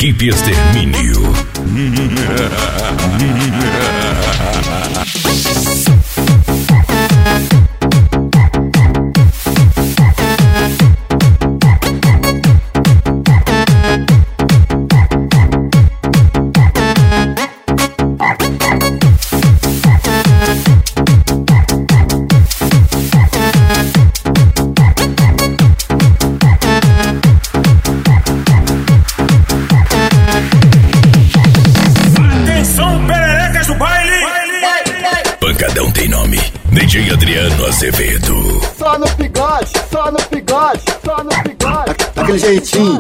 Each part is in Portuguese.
Equipe Extermínio. Pancadão tem nome, DJ Adriano Azevedo. Só no bigode, só no bigode, só no bigode. Daquele jeitinho.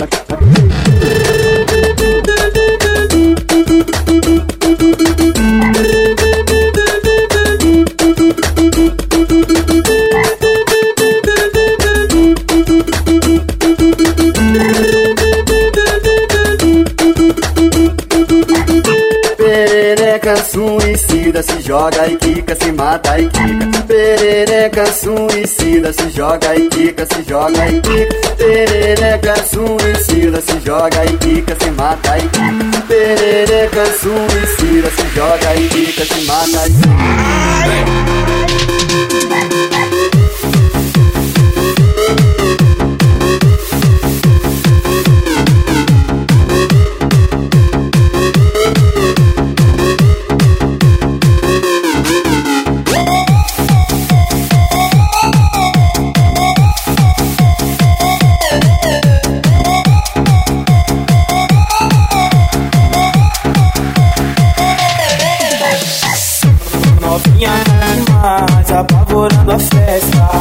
Perereca suicida, se joga e quica, se mata e quica. Perereca suicida, se joga e quica, se joga e quica. Perereca suicida, se joga e quica, se mata e quica. Perereca suicida, se joga e quica, se mata e quica. Novinha demais, apavorando a festa.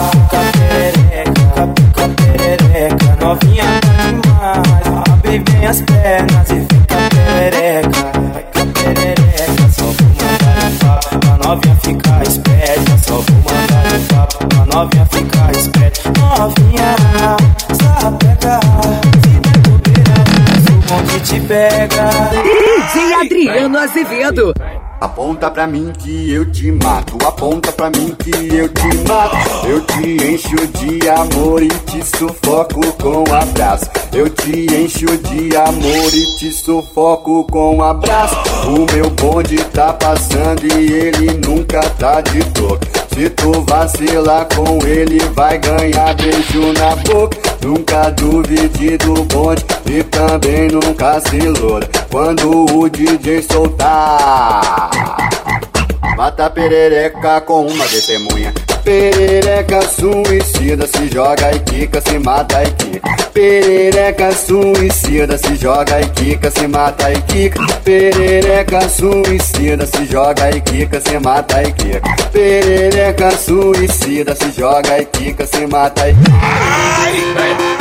Fica perereca, novinha demais. Abre bem as pernas e fica perereca. Fica perereca, só vou mandar um papo pra novinha ficar esperta. Só vou mandar um papo pra novinha ficar esperta. Novinha, sapeca, se der bobeira, o bonde te pega. DJ Adriano Azevedo. Aponta pra mim que eu te mato, aponta pra mim que eu te mato. Eu te encho de amor e te sufoco com abraço. Eu te encho de amor e te sufoco com abraço. O meu bonde tá passando e ele nunca tá de toque. Se tu vacilar com ele, vai ganhar beijo na boca. Nunca duvide do bonde e também nunca se iluda quando o DJ soltar. Mata a perereca com uma testemunha. Perereca suicida, se joga e quica, se mata e quica. Perereca suicida, se joga e quica, se mata e quica. Perereca suicida, se joga e quica, se mata e quica. Perereca suicida, se joga e quica, se mata e quica.